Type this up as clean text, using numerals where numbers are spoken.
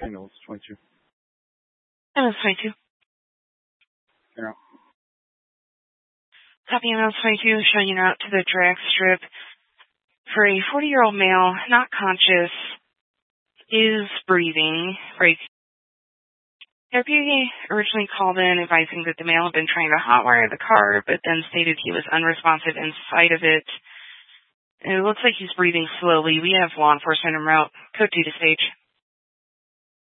Angles 22. Ambulance 22. Yeah. Copy Ambulance 22, showing you out to the drag strip for a 40-year-old male, not conscious, is breathing. Right. Therapy originally called in advising that the male had been trying to hotwire the car, but then stated he was unresponsive inside of it. And it looks like he's breathing slowly. We have law enforcement en route. Code 2 to stage.